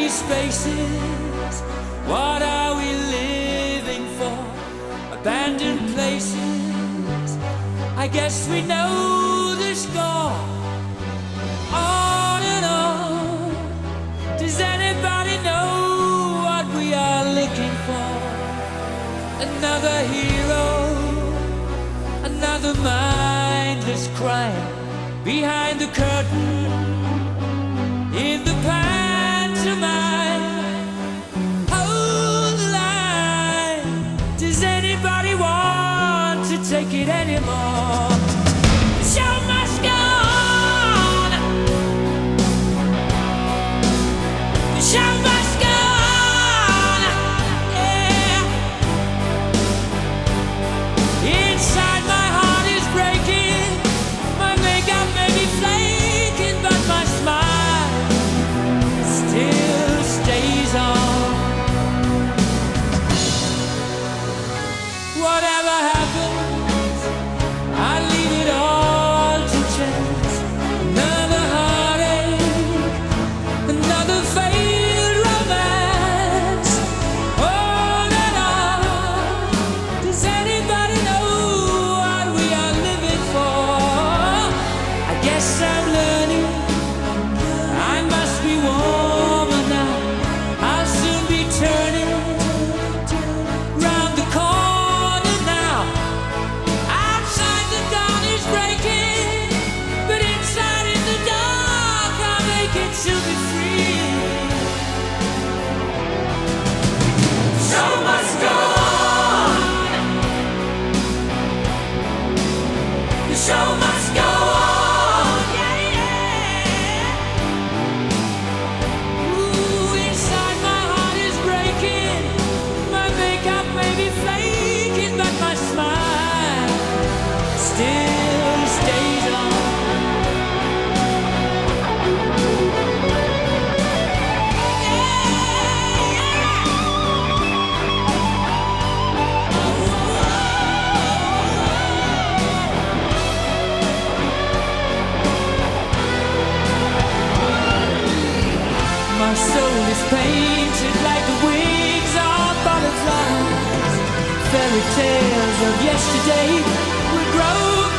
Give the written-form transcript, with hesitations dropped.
spaces. What are we living for? Abandoned places. I guess we know the score. On and on. Does anybody know what we are looking for? Another hero, another mindless crime behind the curtain. In the pantomime, hold the line. Does anybody want to take it anymore? The show must go on. The show must go on. Yeah. Inside my heart is breaking. My makeup may be flaking, but my smile still stays on. Whatever happens, I leave it all to chance. Another heartache, another failed romance. On and on. Does anybody know what we are living for? I guess I'm learning. I must be warmer now. I'll soon be turning round the corner now. Outside the dawn is breaking, but inside in the dark I'll make it to be free. Show must go on. The show must go on. Yeah, yeah. Ooh, inside my heart is breaking. My makeup may be flaking, but my smile still stays on. My soul is painted like the wings of butterflies. Fairy tales of yesterday will grow